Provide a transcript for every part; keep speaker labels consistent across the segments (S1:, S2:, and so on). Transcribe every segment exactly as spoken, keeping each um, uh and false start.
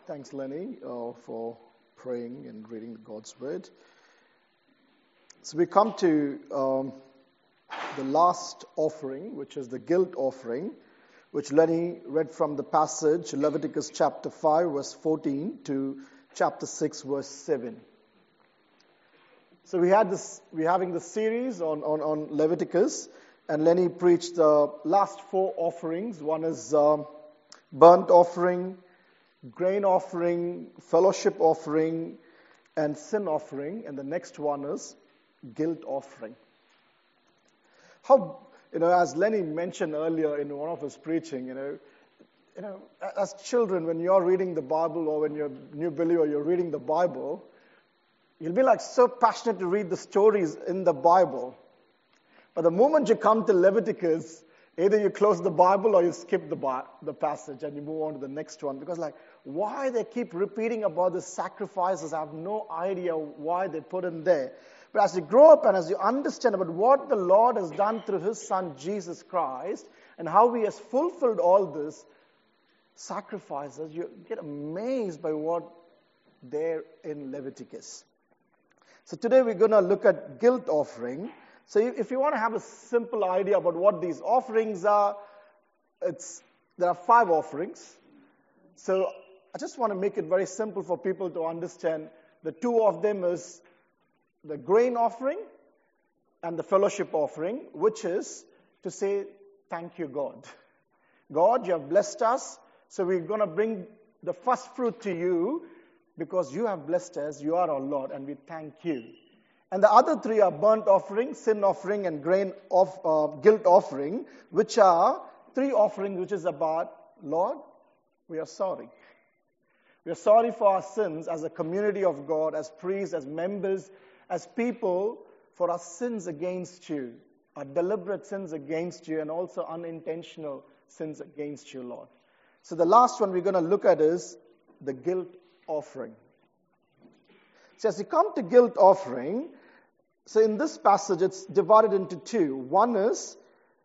S1: Thanks, Lenny, uh, for praying and reading God's Word. So we come to um, the last offering, which is the guilt offering, which Lenny read from the passage, Leviticus chapter five, verse fourteen, to chapter six, verse seven. So we had this, we're having this series on, on, on Leviticus, and Lenny preached the last four offerings. One is um, burnt offering, grain offering, fellowship offering, and sin offering. And the next one is guilt offering. How, you know, as Lenny mentioned earlier in one of his preaching, you know, you know, as children, when you're reading the Bible or when you're a new believer, you're reading the Bible, you'll be like so passionate to read the stories in the Bible. But the moment you come to Leviticus, either you close the Bible or you skip the Bi- the passage and you move on to the next one. Because like, why they keep repeating about the sacrifices, I have no idea why they put in there. But as you grow up and as you understand about what the Lord has done through His Son, Jesus Christ, and how He has fulfilled all this sacrifices, you get amazed by what there in Leviticus. So today we're going to look at guilt offering. So if you want to have a simple idea about what these offerings are, it's there are five offerings. So I just want to make it very simple for people to understand. The two of them is the grain offering and the fellowship offering, which is to say, thank you, God. God, you have blessed us, so we're going to bring the first fruit to you because you have blessed us, you are our Lord, and we thank you. And the other three are burnt offering, sin offering, and grain of uh, guilt offering, which are three offerings which is about, Lord, we are sorry. We are sorry for our sins as a community of God, as priests, as members, as people, for our sins against you, our deliberate sins against you, and also unintentional sins against you, Lord. So the last one we're going to look at is the guilt offering. So as you come to guilt offering, so in this passage it's divided into two. One is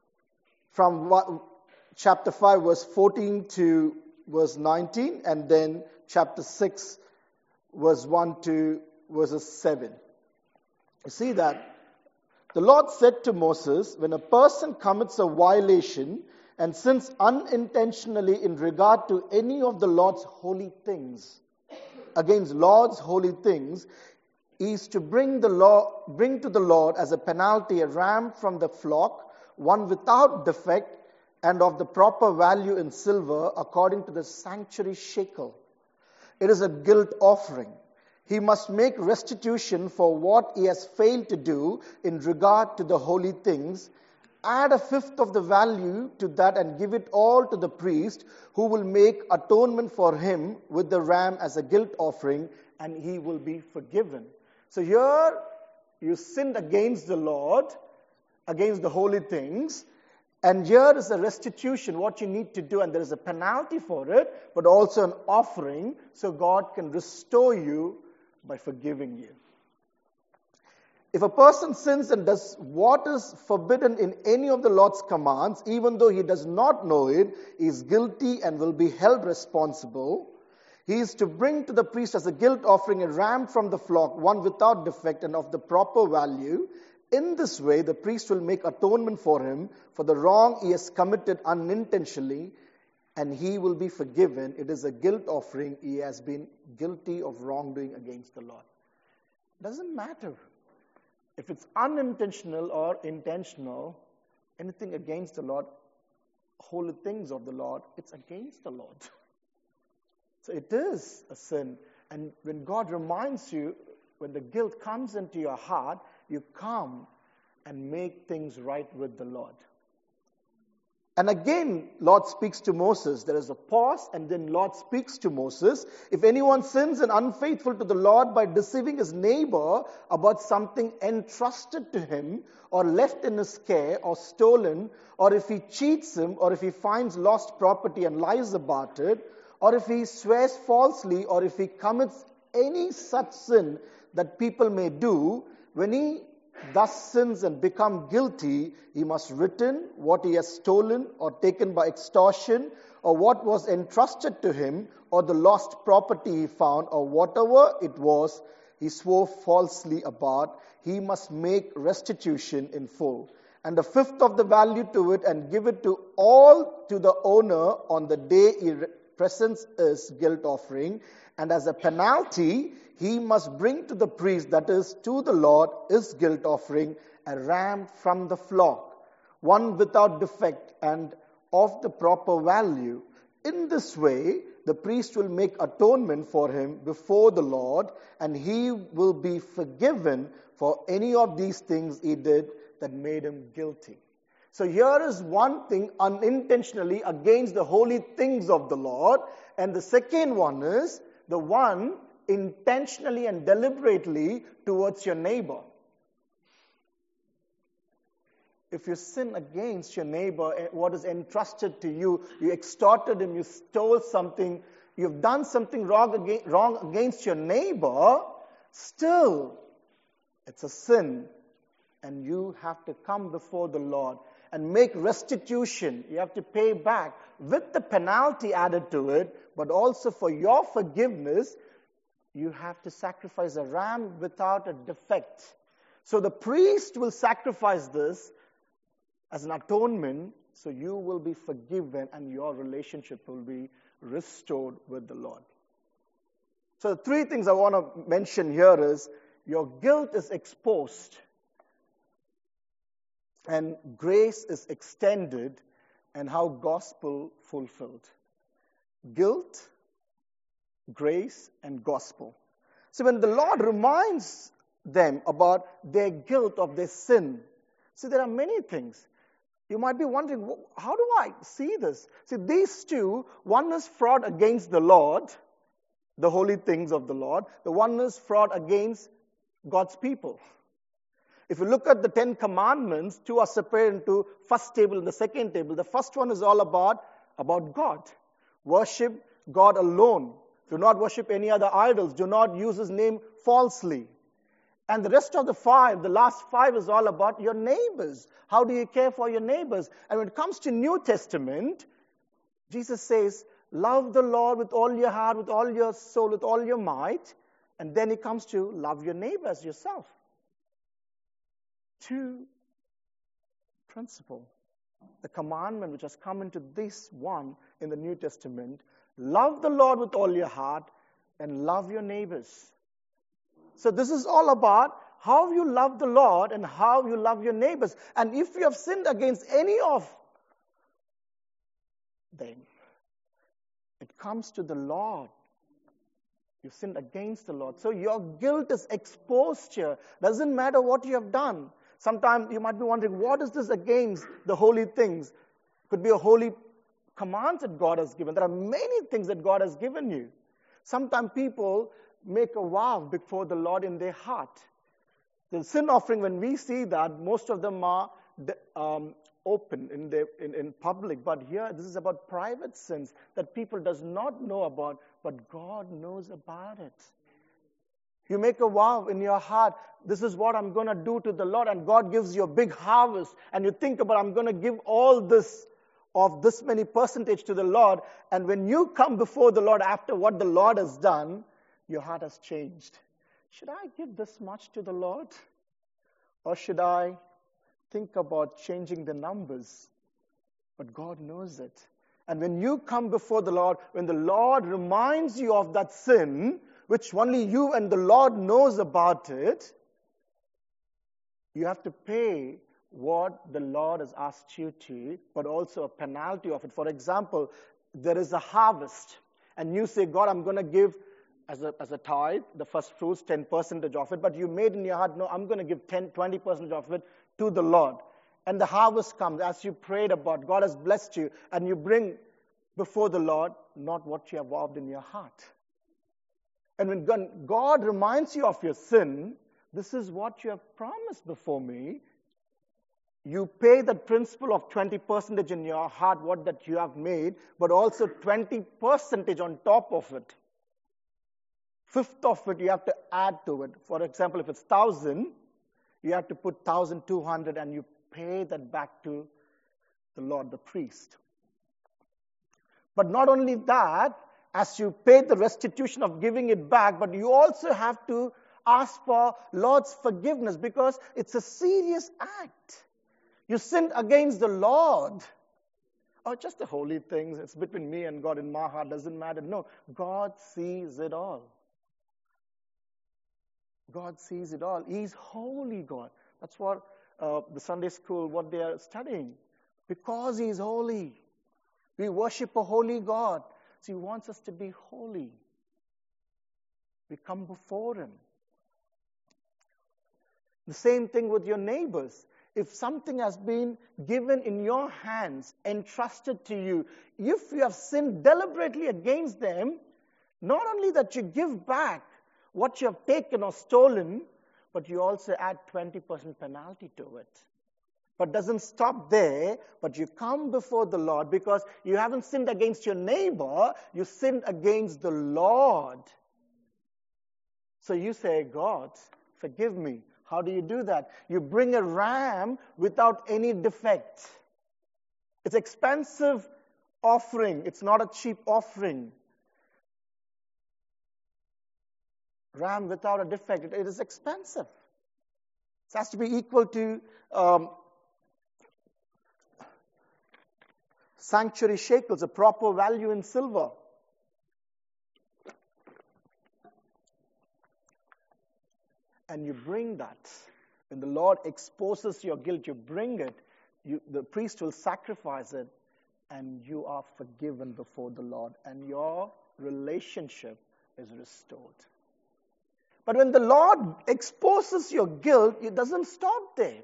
S1: from chapter five, verse fourteen to verse nineteen, and then chapter six, verse one to verses seven. You see that the Lord said to Moses, when a person commits a violation and sins unintentionally in regard to any of the Lord's holy things, against Lord's holy things, is to bring the law, bring to the Lord as a penalty a ram from the flock, one without defect and of the proper value in silver, according to the sanctuary shekel. It is a guilt offering. He must make restitution for what he has failed to do in regard to the holy things. Add a fifth of the value to that and give it all to the priest, who will make atonement for him with the ram as a guilt offering, and he will be forgiven. So here, you sinned against the Lord, against the holy things, and here is a restitution, what you need to do, and there is a penalty for it, but also an offering, so God can restore you by forgiving you. If a person sins and does what is forbidden in any of the Lord's commands, even though he does not know it, he is guilty and will be held responsible. He is to bring to the priest as a guilt offering a ram from the flock, one without defect and of the proper value. In this way, the priest will make atonement for him for the wrong he has committed unintentionally, and he will be forgiven. It is a guilt offering. He has been guilty of wrongdoing against the Lord. Doesn't matter if it's unintentional or intentional, anything against the Lord, holy things of the Lord, it's against the Lord. So it is a sin. And when God reminds you, when the guilt comes into your heart, you come and make things right with the Lord. And again, Lord speaks to Moses. There is a pause, and then Lord speaks to Moses. If anyone sins and unfaithful to the Lord by deceiving his neighbor about something entrusted to him, or left in his care, or stolen, or if he cheats him, or if he finds lost property and lies about it, or if he swears falsely, or if he commits any such sin that people may do, when he thus sins and become guilty, he must return what he has stolen or taken by extortion or what was entrusted to him, or the lost property he found, or whatever it was he swore falsely about, he must make restitution in full. And a fifth of the value to it, and give it to all to the owner on the day he presents his guilt offering. And as a penalty, he must bring to the priest, that is, to the Lord, his guilt offering, a ram from the flock, one without defect and of the proper value. In this way, the priest will make atonement for him before the Lord, and he will be forgiven for any of these things he did that made him guilty. So here is one thing unintentionally against the holy things of the Lord, and the second one is the one intentionally and deliberately towards your neighbor. If you sin against your neighbor, what is entrusted to you, you extorted him, you stole something, you've done something wrong against your neighbor, still, it's a sin. And you have to come before the Lord and make restitution. You have to pay back with the penalty added to it, but also for your forgiveness, you have to sacrifice a ram without a defect. So the priest will sacrifice this as an atonement, so you will be forgiven and your relationship will be restored with the Lord. So the three things I want to mention here is, your guilt is exposed, and grace is extended, and how gospel fulfilled. Guilt, grace, and gospel. So when the Lord reminds them about their guilt of their sin, see, there are many things. You might be wondering, how do I see this? See, these two, one is fraud against the Lord, the holy things of the Lord. The one is fraud against God's people. If you look at the Ten Commandments, two are separated into first table and the second table. The first one is all about, about God. Worship God alone. Do not worship any other idols. Do not use his name falsely. And the rest of the five, the last five, is all about your neighbors. How do you care for your neighbors? And when it comes to New Testament, Jesus says, love the Lord with all your heart, with all your soul, with all your might. And then he comes to love your neighbor as yourself. Two principle. The commandment which has come into this one in the New Testament, love the Lord with all your heart and love your neighbors. So this is all about how you love the Lord and how you love your neighbors. And if you have sinned against any of them, it comes to the Lord. You've sinned against the Lord. So your guilt is exposed here. Doesn't matter what you have done. Sometimes you might be wondering, what is this against the holy things? Could be a holy command that God has given. There are many things that God has given you. Sometimes people make a vow before the Lord in their heart. The sin offering, when we see that, most of them are um, open in, their, in, in public. But here, this is about private sins that people does not know about, but God knows about it. You make a vow in your heart, this is what I'm going to do to the Lord, and God gives you a big harvest, and you think about, I'm going to give all this of this many percentage to the Lord, and when you come before the Lord after what the Lord has done, your heart has changed. Should I give this much to the Lord? Or should I think about changing the numbers? But God knows it. And when you come before the Lord, when the Lord reminds you of that sin, which only you and the Lord knows about it, you have to pay what the Lord has asked you to, but also a penalty of it. For example, there is a harvest, and you say, God, I'm going to give as a, as a tithe, the first fruits, ten percent of it, but you made in your heart, no, I'm going to give ten, twenty percent of it to the Lord. And the harvest comes as you prayed about, God has blessed you, and you bring before the Lord not what you have vowed in your heart. And when God reminds you of your sin, this is what you have promised before me. You pay the principle of twenty percent in your heart, what that you have made, but also twenty percent on top of it. Fifth of it, you have to add to it. For example, if it's one thousand, you have to put one thousand two hundred and you pay that back to the Lord, the priest. But not only that, as you pay the restitution of giving it back, but you also have to ask for Lord's forgiveness, because it's a serious act. You sinned against the Lord. Oh, just the holy things. It's between me and God in my heart. Doesn't matter. No, God sees it all. God sees it all. He's holy God. That's what uh, the Sunday school, what they are studying. Because He is holy. We worship a holy God. So He wants us to be holy. We come before Him. The same thing with your neighbors. If something has been given in your hands, entrusted to you, if you have sinned deliberately against them, not only that you give back what you have taken or stolen, but you also add twenty percent penalty to it. But doesn't stop there, but you come before the Lord because you haven't sinned against your neighbor, you sinned against the Lord. So you say, God, forgive me. How do you do that? You bring a ram without any defect. It's expensive offering. It's not a cheap offering. Ram without a defect, it, it is expensive. It has to be equal to um, sanctuary shekels, a proper value in silver. And you bring that. When the Lord exposes your guilt, you bring it. You, the priest will sacrifice it. And you are forgiven before the Lord. And your relationship is restored. But when the Lord exposes your guilt, it doesn't stop there.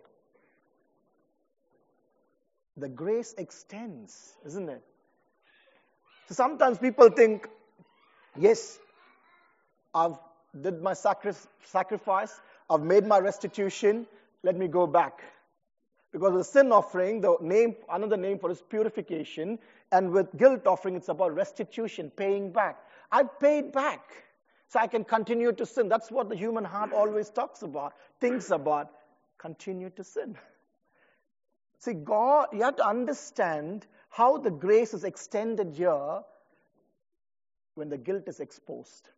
S1: The grace extends, isn't it? So sometimes people think, yes, I've did my sacri- sacrifice, I've made my restitution, let me go back. Because the sin offering, the name, another name for it is purification, and with guilt offering, it's about restitution, paying back. I paid back, so I can continue to sin. That's what the human heart always talks about, thinks about, continue to sin. See, God, you have to understand how the grace is extended here when the guilt is exposed.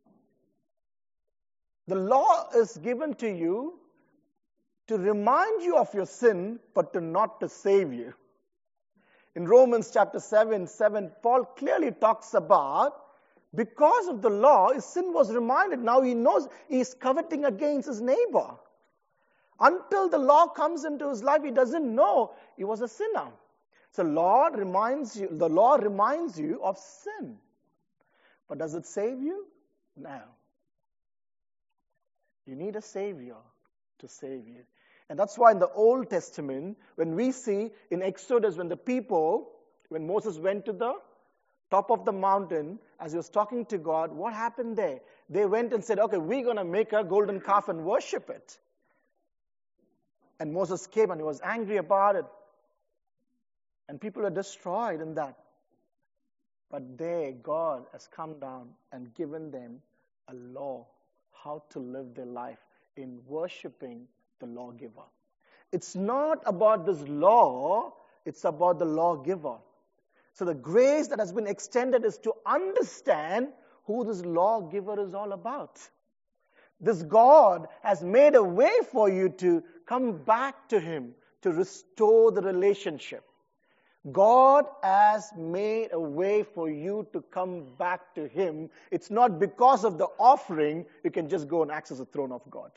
S1: The law is given to you to remind you of your sin, but to not to save you. In Romans chapter seven, seven, Paul clearly talks about, because of the law, his sin was reminded. Now he knows he is coveting against his neighbor. Until the law comes into his life, he doesn't know he was a sinner. So Lord reminds you, the law reminds you of sin. But does it save you? No. You need a Savior to save you. And that's why in the Old Testament, when we see in Exodus, when the people, when Moses went to the top of the mountain, as he was talking to God, what happened there? They went and said, okay, we're going to make a golden calf and worship it. And Moses came and he was angry about it. And people were destroyed in that. But there, God has come down and given them a law, how to live their life in worshiping the lawgiver. It's not about this law, it's about the lawgiver. So the grace that has been extended is to understand who this lawgiver is all about. This God has made a way for you to come back to Him, to restore the relationship. God has made a way for you to come back to Him. It's not because of the offering you can just go and access the throne of God.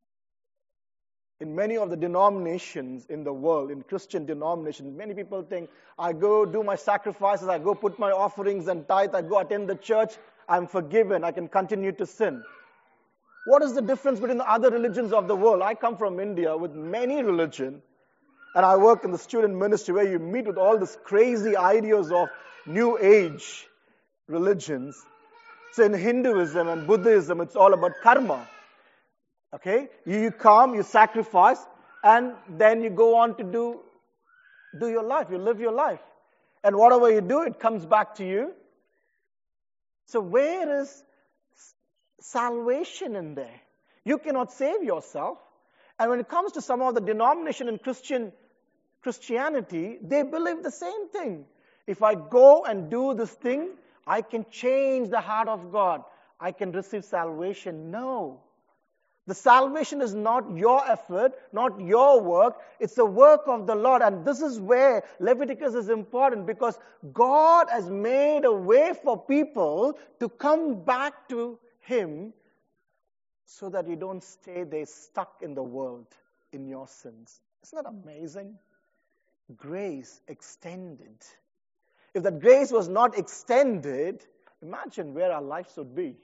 S1: In many of the denominations in the world, in Christian denominations, many people think, I go do my sacrifices, I go put my offerings and tithe, I go attend the church, I'm forgiven, I can continue to sin. What is the difference between the other religions of the world? I come from India with many religions. And I work in the student ministry where you meet with all these crazy ideas of New Age religions. So in Hinduism and Buddhism, it's all about karma. Okay? You, you come, you sacrifice, and then you go on to do, do your life. You live your life. And whatever you do, it comes back to you. So where is salvation in there? You cannot save yourself. And when it comes to some of the denomination in Christian Christianity, they believe the same thing. If I go and do this thing, I can change the heart of God. I can receive salvation. No. The salvation is not your effort, not your work. It's the work of the Lord. And this is where Leviticus is important, because God has made a way for people to come back to Him so that you don't stay there stuck in the world in your sins. Isn't that amazing? Grace extended. If that grace was not extended, imagine where our lives would be.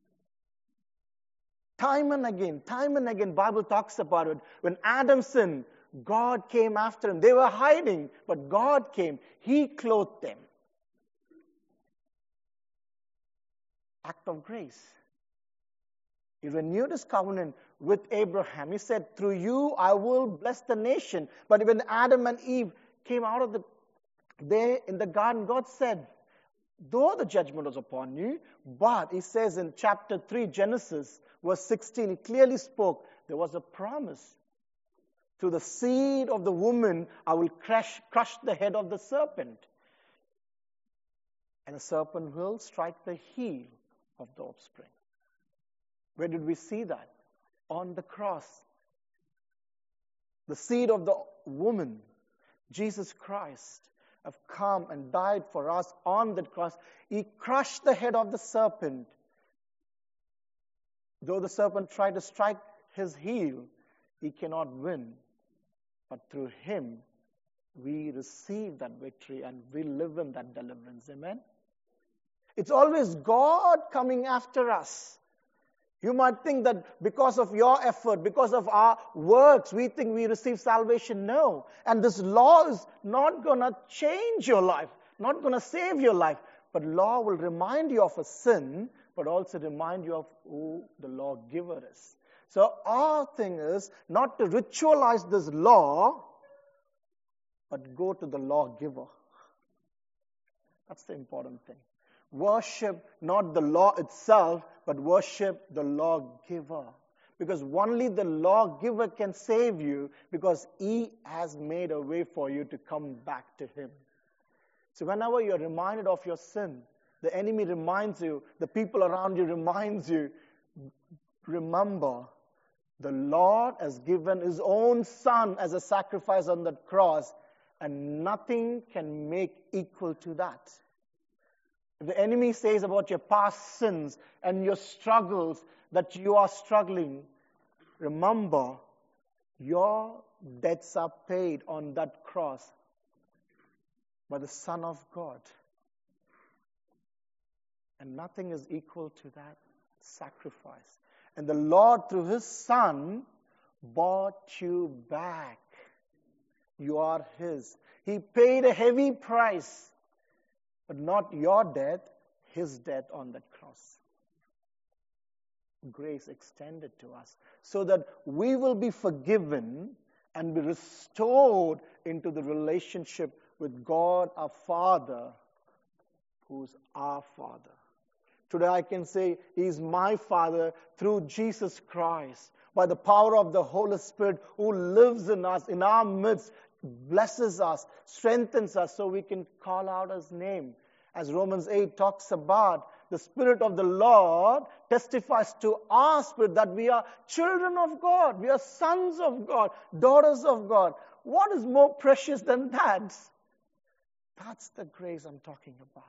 S1: Time and again, time and again, Bible talks about it. When Adam sinned, God came after him. They were hiding, but God came. He clothed them. Act of grace. He renewed His covenant with Abraham. He said, through you I will bless the nation. But when Adam and Eve came out of the there in the garden, God said, though the judgment was upon you, but He says in chapter three, Genesis, verse sixteen, He clearly spoke, there was a promise. Through the seed of the woman, I will crush, crush the head of the serpent. And the serpent will strike the heel of the offspring. Where did we see that? On the cross. The seed of the woman, Jesus Christ, have come and died for us on that cross. He crushed the head of the serpent. Though the serpent tried to strike his heel, he cannot win. But through Him, we receive that victory and we live in that deliverance. Amen? It's always God coming after us. You might think that because of your effort, because of our works, we think we receive salvation. No. And this law is not going to change your life, not going to save your life. But law will remind you of a sin, but also remind you of who the lawgiver is. So our thing is not to ritualize this law, but go to the lawgiver. That's the important thing. Worship not the law itself, but worship the lawgiver. Because only the lawgiver can save you, because He has made a way for you to come back to Him. So whenever you're reminded of your sin, the enemy reminds you, the people around you reminds you, remember, the Lord has given His own Son as a sacrifice on that cross, and nothing can make equal to that. If the enemy says about your past sins and your struggles that you are struggling, remember, your debts are paid on that cross by the Son of God. And nothing is equal to that sacrifice. And the Lord, through His Son, bought you back. You are His. He paid a heavy price. But not your death, His death on that cross. Grace extended to us so that we will be forgiven and be restored into the relationship with God our Father, who's our Father. Today I can say He is my Father through Jesus Christ, by the power of the Holy Spirit who lives in us, in our midst, blesses us, strengthens us so we can call out His name. As Romans eight talks about, the Spirit of the Lord testifies to our spirit that we are children of God. We are sons of God, daughters of God. What is more precious than that? That's the grace I'm talking about.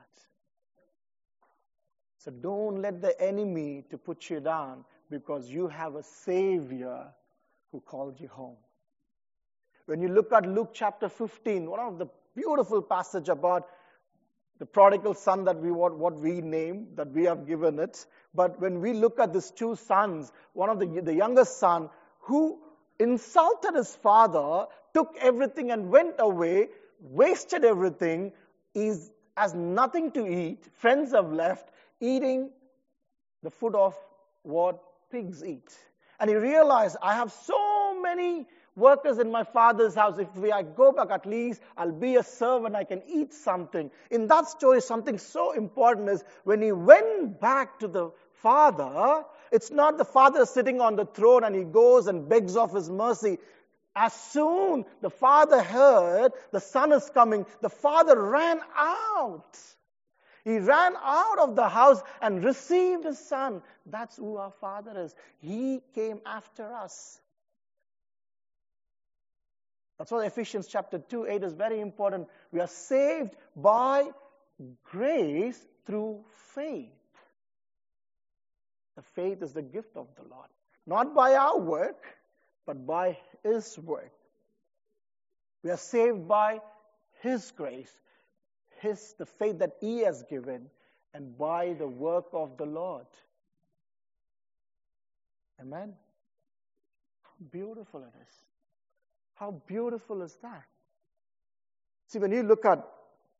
S1: So don't let the enemy to put you down, because you have a Savior who called you home. When you look at Luke chapter fifteen, one of the beautiful passage about the prodigal son that we what, what we name, that we have given it. But when we look at these two sons, one of the, the youngest son who insulted his father, took everything and went away, wasted everything, is has nothing to eat, friends have left, eating the food of what pigs eat. And he realized, I have so many workers in my father's house. If we, I go back, at least I'll be a servant, I can eat something. In that story, something so important is when he went back to the father, it's not the father sitting on the throne and he goes and begs of his mercy. As soon the father heard the son is coming, the father ran out. He ran out of the house and received his son. That's who our Father is. He came after us. That's why Ephesians chapter two, eight is very important. We are saved by grace through faith. The faith is the gift of the Lord. Not by our work, but by His work. We are saved by His grace. His, the faith that He has given, and by the work of the Lord. Amen? How beautiful it is. How beautiful is that? See, when you look at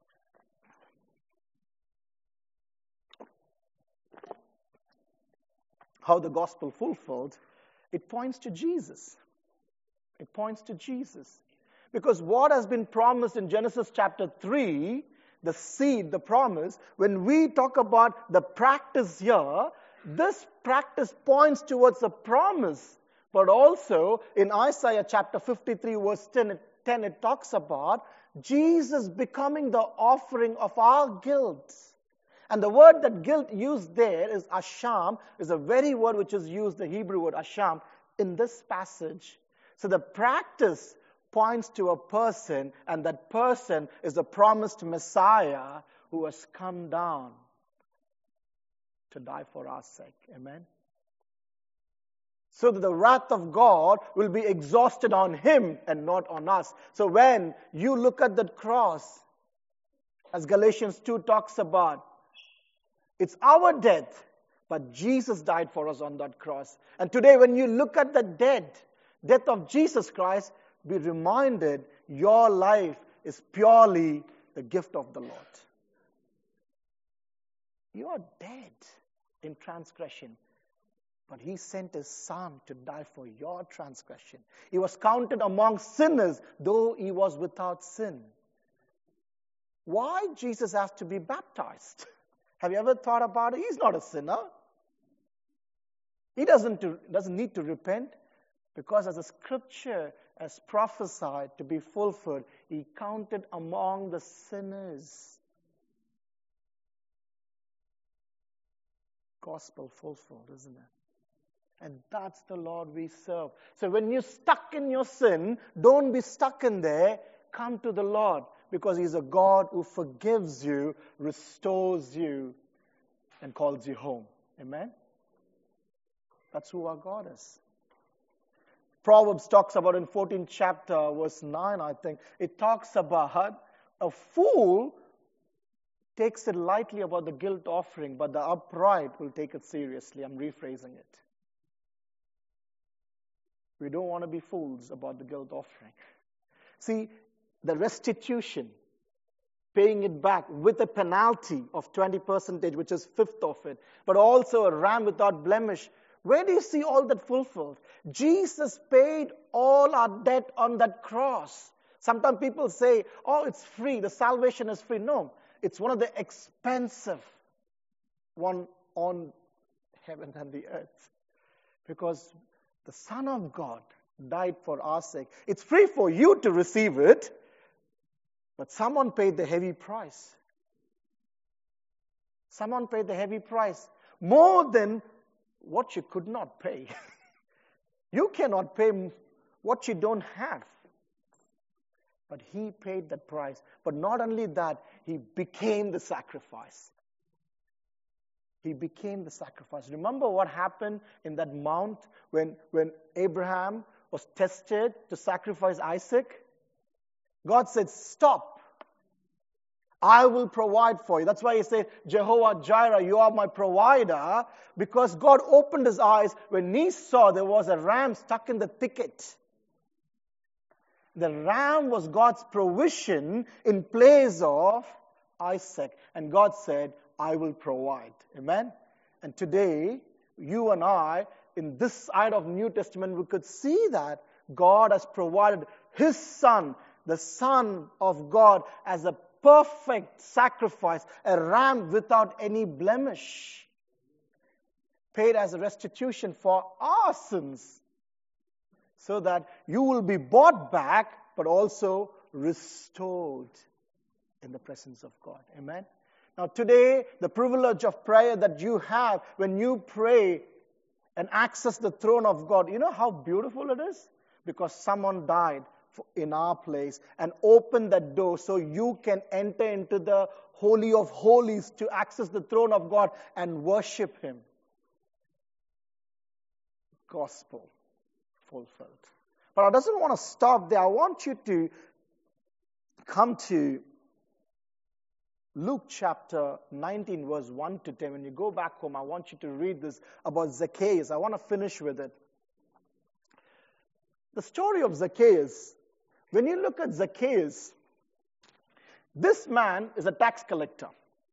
S1: how the gospel fulfilled, it points to Jesus. It points to Jesus. Because what has been promised in Genesis chapter three, the seed, the promise, when we talk about the practice here, this practice points towards the promise. But also in Isaiah chapter fifty-three verse ten, it talks about Jesus becoming the offering of our guilt. And the word that guilt used there is asham, is a very word which is used, the Hebrew word asham, in this passage. So the practice points to a person, and that person is the promised Messiah who has come down to die for our sake. Amen? So that the wrath of God will be exhausted on Him and not on us. So when you look at that cross, as Galatians two talks about, it's our death, but Jesus died for us on that cross. And today when you look at the dead, death of Jesus Christ, be reminded your life is purely the gift of the Lord. You are dead in transgression, but He sent His Son to die for your transgression. He was counted among sinners, though He was without sin. Why Jesus has to be baptized? Have you ever thought about it? He's not a sinner. He doesn't, doesn't need to repent, because as the scripture has prophesied to be fulfilled, He counted among the sinners. Gospel fulfilled, isn't it? And that's the Lord we serve. So when you're stuck in your sin, don't be stuck in there. Come to the Lord, because He's a God who forgives you, restores you, and calls you home. Amen? That's who our God is. Proverbs talks about in fourteenth chapter, verse nine, I think, it talks about a fool takes it lightly about the guilt offering, but the upright will take it seriously. I'm rephrasing it. We don't want to be fools about the guilt offering. See, the restitution, paying it back with a penalty of twenty percent, which is fifth of it, but also a ram without blemish. Where do you see all that fulfilled? Jesus paid all our debt on that cross. Sometimes people say, oh, it's free, the salvation is free. No, it's one of the expensive one on heaven and the earth. Because the Son of God died for our sake. It's free for you to receive it, but someone paid the heavy price. Someone paid the heavy price. More than what you could not pay. You cannot pay what you don't have. But He paid that price. But not only that, He became the sacrifice. He became the sacrifice. Remember what happened in that mount when, when Abraham was tested to sacrifice Isaac? God said, stop. I will provide for you. That's why He said, Jehovah Jireh, you are my provider. Because God opened His eyes when He saw there was a ram stuck in the thicket. The ram was God's provision in place of Isaac. And God said, I will provide. Amen? And today, you and I, in this side of New Testament, we could see that God has provided His Son, the Son of God, as a perfect sacrifice, a ram without any blemish, paid as a restitution for our sins. so that you will be bought back, but also restored in the presence of God. Amen? Now today, the privilege of prayer that you have when you pray and access the throne of God, you know how beautiful it is? Because someone died in our place and opened that door so you can enter into the Holy of Holies to access the throne of God and worship Him. Gospel fulfilled. But I doesn't want to stop there. I want you to come to Luke chapter nineteen, verse one to ten. When you go back home, I want you to read this about Zacchaeus. I want to finish with it. The story of Zacchaeus, when you look at Zacchaeus, this man is a tax collector.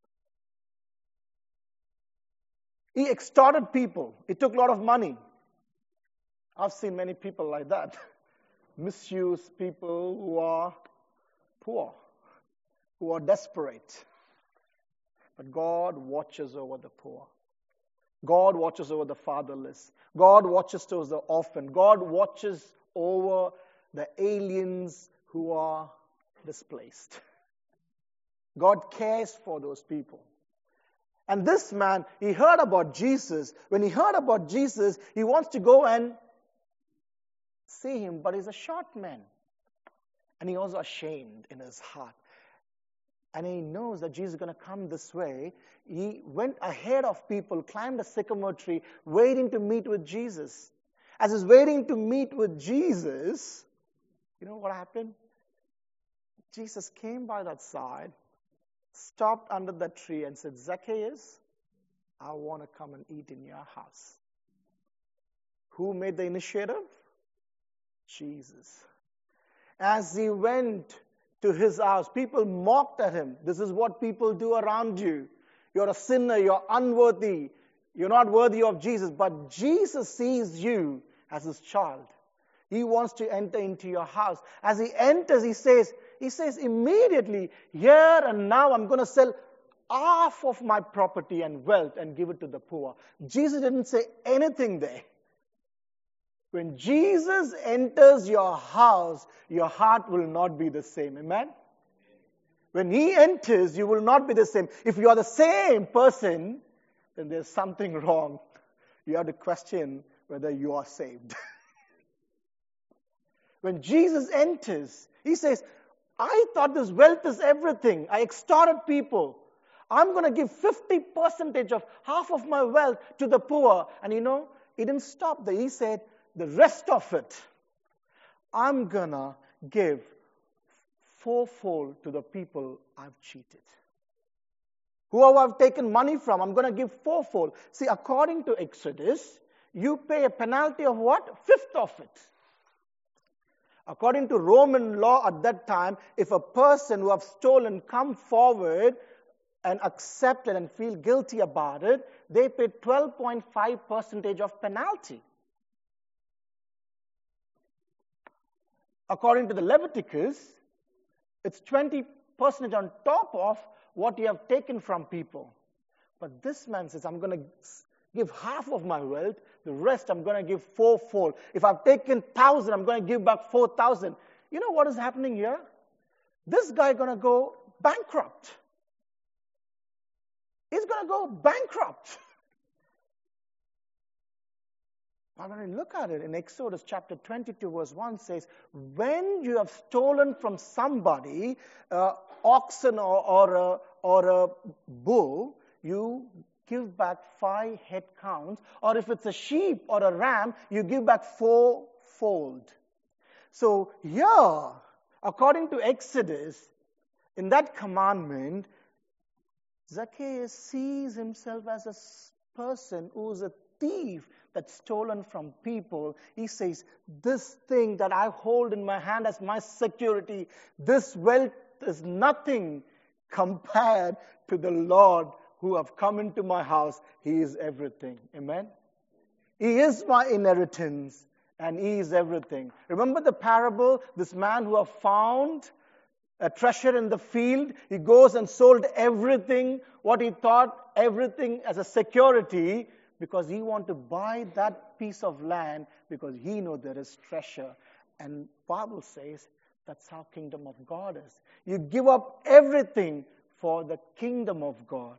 S1: He extorted people. He took a lot of money. I've seen many people like that. Misuse people who are poor, who are desperate. But God watches over the poor. God watches over the fatherless. God watches over the orphan. God watches over the aliens who are displaced. God cares for those people. And this man, he heard about Jesus. When he heard about Jesus, he wants to go and see him, but he's a short man. And he was ashamed in his heart. And he knows that Jesus is going to come this way. He went ahead of people, climbed a sycamore tree, waiting to meet with Jesus. As he's waiting to meet with Jesus, you know what happened? Jesus came by that side, stopped under that tree and said, Zacchaeus, I want to come and eat in your house. Who made the initiative? Jesus. As he went to his house, people mocked at him. This is what people do around you. You're a sinner, you're unworthy, you're not worthy of Jesus. But Jesus sees you as his child. He wants to enter into your house. As he enters, he says, he says immediately, here and now I'm going to sell half of my property and wealth and give it to the poor. Jesus didn't say anything there. When Jesus enters your house, your heart will not be the same. Amen? When he enters, you will not be the same. If you are the same person, then there's something wrong. You have to question whether you are saved. When Jesus enters, he says, I thought this wealth is everything. I extorted people. I'm going to give fifty percent of half of my wealth to the poor. And you know, he didn't stop there. He said, the rest of it, I'm going to give fourfold to the people I've cheated. Whoever I've taken money from, I'm going to give fourfold. See, according to Exodus, you pay a penalty of what? Fifth of it. According to Roman law at that time, if a person who have stolen come forward and accept it and feel guilty about it, they pay twelve point five percent of penalty. According to the Leviticus, it's twenty percent on top of what you have taken from people. But this man says, I'm going to give half of my wealth, the rest I'm going to give fourfold. If I've taken thousand, I'm going to give back four thousand. You know what is happening here? This guy going to go bankrupt. He's going to go bankrupt. But when we look at it in Exodus chapter twenty-two, verse one says, when you have stolen from somebody uh, oxen or, or, a, or a bull, you give back five head counts. Or if it's a sheep or a ram, you give back fourfold. So here, according to Exodus, in that commandment, Zacchaeus sees himself as a person who is a thief that's stolen from people. He says, this thing that I hold in my hand as my security, this wealth is nothing compared to the Lord who have come into my house. He is everything. Amen? He is my inheritance and he is everything. Remember the parable? This man who have found a treasure in the field, he goes and sold everything, what he thought, everything as a security, because he wants to buy that piece of land because he knows there is treasure. And Bible says that's how kingdom of God is. You give up everything for the kingdom of God.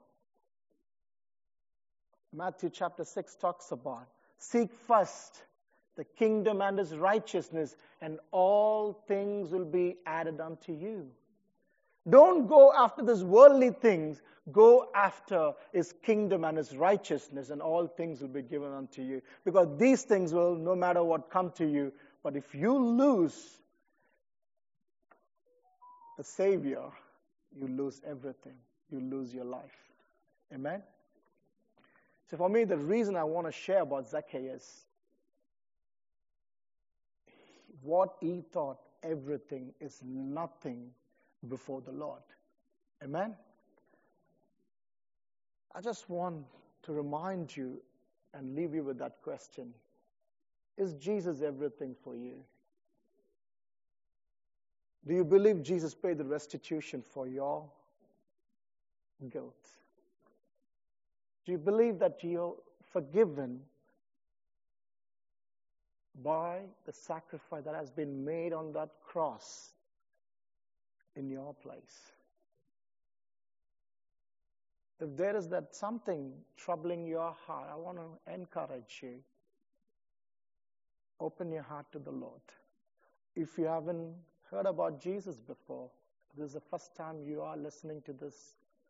S1: Matthew chapter six talks about, seek first the kingdom and his righteousness, and all things will be added unto you. Don't go after these worldly things. Go after his kingdom and his righteousness, and all things will be given unto you. Because these things will, no matter what, come to you. But if you lose the Savior, you lose everything. You lose your life. Amen? So for me, the reason I want to share about Zacchaeus, what he thought everything is nothing before the Lord. Amen? I just want to remind you and leave you with that question. Is Jesus everything for you? Do you believe Jesus paid the restitution for your guilt? Do you believe that you're forgiven by the sacrifice that has been made on that cross in your place? If there is that something troubling your heart, I want to encourage you. Open your heart to the Lord. If you haven't heard about Jesus before, this is the first time you are listening to this,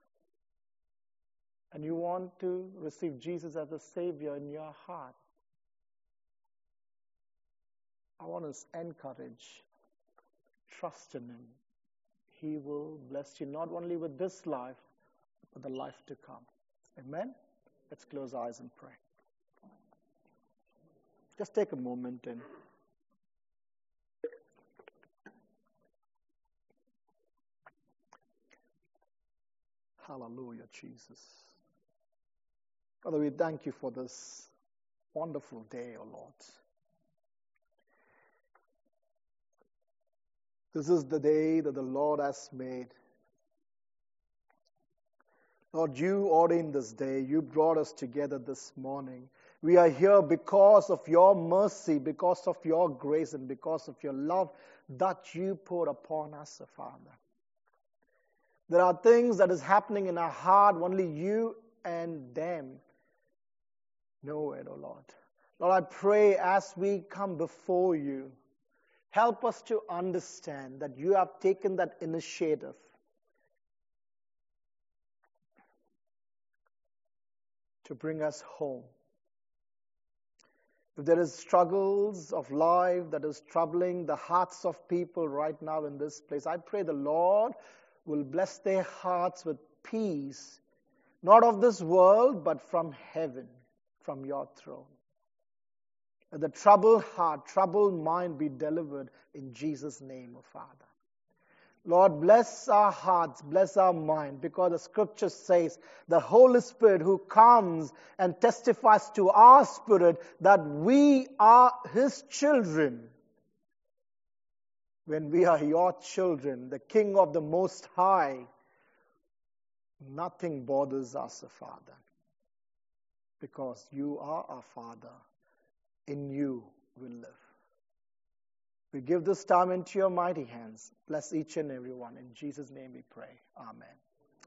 S1: and you want to receive Jesus as a Savior in your heart, I want to encourage, trust in Him. He will bless you not only with this life, but the life to come. Amen? Let's close our eyes and pray. Just take a moment and hallelujah, Jesus. Father, we thank you for this wonderful day, O Lord. This is the day that the Lord has made. Lord, you ordained this day. You brought us together this morning. We are here because of your mercy, because of your grace, and because of your love that you poured upon us, Father. There are things that is happening in our heart, only you and them know it, O Lord. Lord, I pray as we come before you, help us to understand that you have taken that initiative to bring us home. If there is struggles of life that is troubling the hearts of people right now in this place, I pray the Lord will bless their hearts with peace, not of this world, but from heaven, from your throne. Let the troubled heart, troubled mind be delivered in Jesus' name, O Father. Lord, bless our hearts, bless our mind, because the scripture says the Holy Spirit who comes and testifies to our spirit that we are His children. When we are your children, the King of the Most High, nothing bothers us, Father, because you are our Father. In you we live. We give this time into your mighty hands. Bless each and every one. In Jesus' name we pray. Amen.